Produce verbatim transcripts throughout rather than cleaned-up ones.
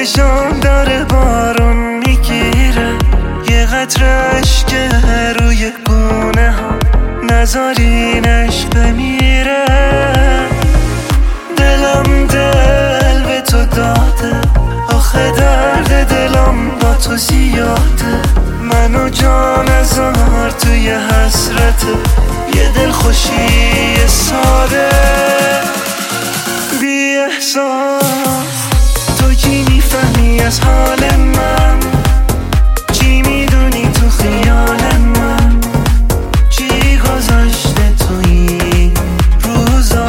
چشام داره بارون میگیره، یه قطره اشک روی گونه ها، نذارین عشق بمیره. دلم دل به تو داده، آخه درد دلم با تو زیاده. منو جان هزار توی حسرت یه دل خوشی ساده. بی احساس تو چی میفهمی از حال من؟ چی میدونی تو خیال من؟ چی گذاشته تو این روزا؟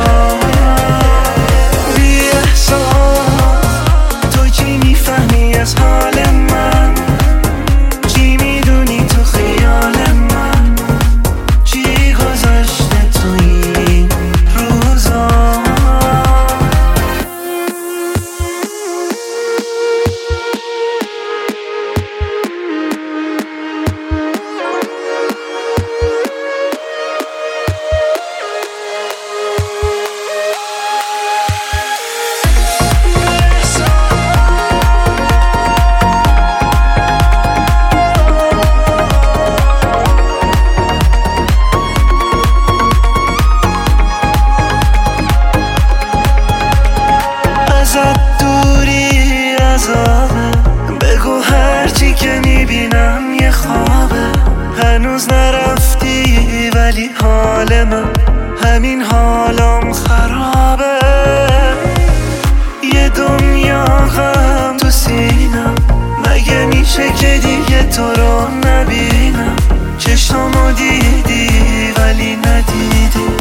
بی احساس تو چی میفهمی از حال من؟ چی میدونی تو خیال من؟ چی گذاشته تو این روزا؟ ازت دوری عذابه، بگو هرچی که میبینم یه خوابه. هنوز نرفتی ولی حال من همین حالم خرابه. یه دنیا غم تو سینم، مگه میشه که دیگه تو رو نبینم؟ چشمامو دیدی ولی ندیدی،